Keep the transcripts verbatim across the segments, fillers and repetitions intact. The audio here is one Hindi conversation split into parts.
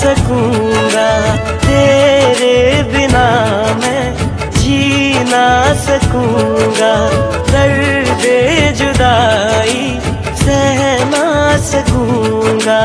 सकूंगा, तेरे बिना मैं जी ना सकूंगा, दर्दे जुदाई सह ना सकूंगा।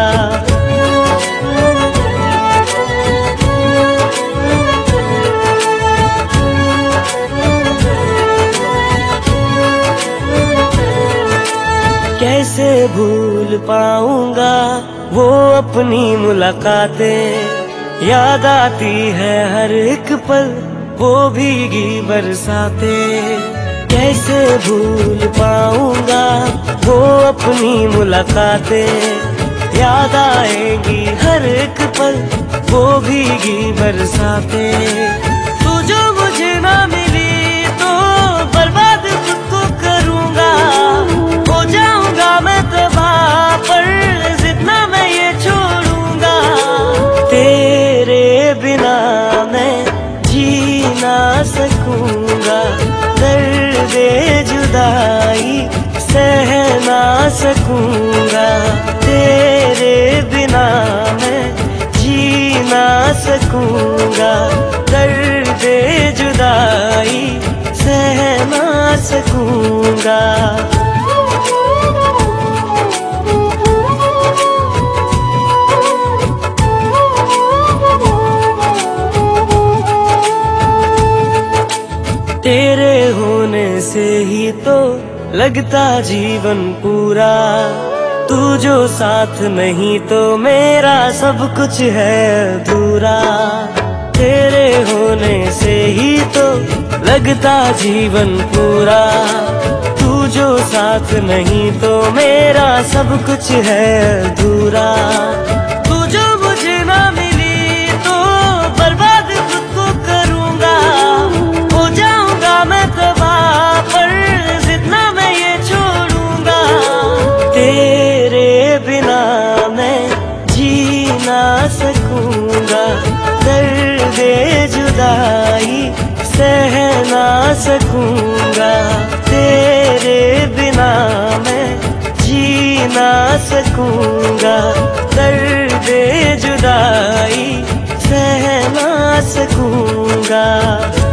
कैसे भूल पाऊंगा वो अपनी मुलाकातें, याद आती है हर एक पल वो भीगी बरसातें। कैसे भूल पाऊंगा वो अपनी मुलाकातें, याद आएगी हर एक पल वो भीगी बरसातें। तू जो मुझे ना मिली तो बर्बाद खुद को करूंगा, हो जाऊंगा मैं तबाह पर जितना मैं ये छोड़ूंगा। तेरे बिना मैं जी ना सकूंगा, दर्दे जुदाई सह ना सकूंगा, तेरे बिना मैं जी ना सकूंगा, दर्दे जुदाई सह ना सकूंगा। तेरे होने से ही तो लगता जीवन पूरा, तू जो साथ नहीं तो मेरा सब कुछ है अधूरा। तेरे होने से ही तो लगता जीवन पूरा, तू जो साथ नहीं तो मेरा सब कुछ है अधूरा। तू जो मुझे ना मिली तो बर्बाद खुद को करूंगा, हो जाऊंगा मैं तबाह पर जितना मैं ये छोड़ूंगा। तेरे बिना मैं जी ना सकूंगा, दर्दे जुदाई सह ना सकूंगा, तेरे बिना मैं जी ना सकूंगा, दर्दे जुदाई सह ना सकूंगा।